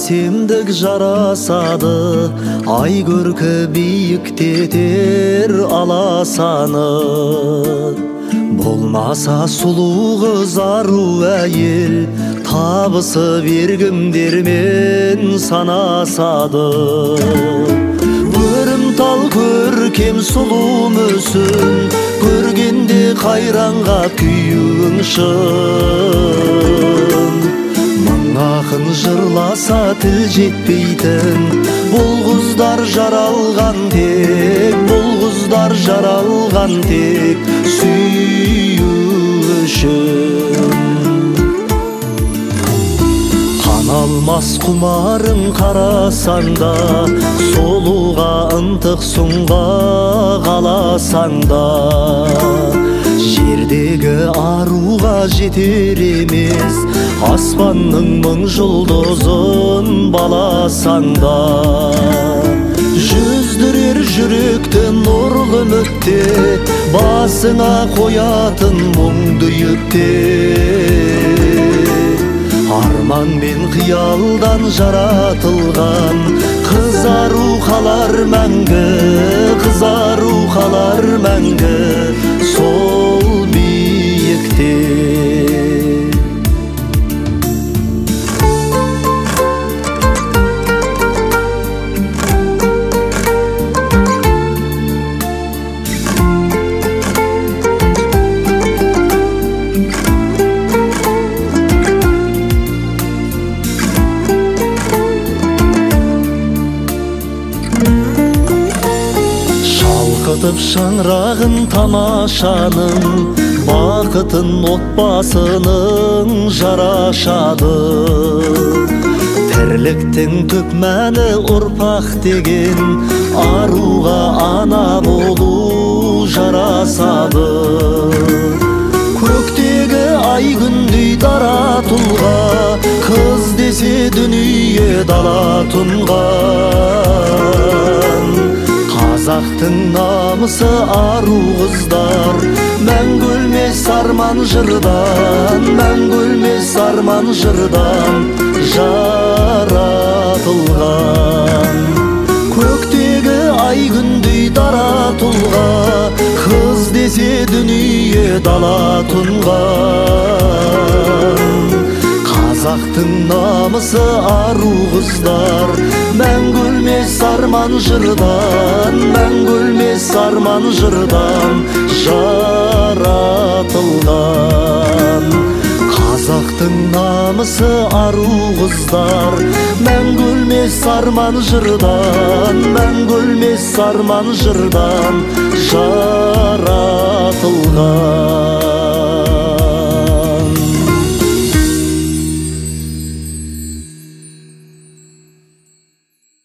әсемдік жарасады, ай көркі биіктетер аласаны. Болмаса сұлу қыз ару әйел, табысы бергімдермен санасады. Өрімтал көркем сұлу мүсін, көргенде қайранға күйің шын. Мың ақын жырласа тіл жетпейтін, бұл қыздар жаралған тек, бұл қыздар жаралған тек сүю үшін. Алмас құмарың қарасаң да, солуға ынтық сұңға қаласаң да, жердегі аруға жетер емес, аспанның мың жұлдызын баласаң да. Жүздірер жүректі нұрлы үміттер, басыңа қоятын мұңды yüктер. Арман мен қиялдан жаратылған, қызару қалар мәңгі, қызару қалар мәңгі сол биікте. Шаңырағын тамашаның, бақытын отбасының жарашады. Тірліктің түп мәні ұрпақ деген, аруға ана болу жарасады. Көктегі ай күндей дара тұлға, қыз десе дүние дала тұнған. Қазақтың намысы ару қыздар, мәңгі өлмес арман жырдан, мәңгі өлмес арман жырдан жаратылған. Көктегі ай күндей дара тұлға, қыз десе дүние дала тұнған. Қазақтың намысы ару қыздар, мәңгі өлмес арман жырдан, мәңгі өлмес арман жырдан жаратылған. Қазақтың намысы ару қыздар, мәңгі өлмес арман жырдан, мәңгі өлмес арман жырдан жаратылған.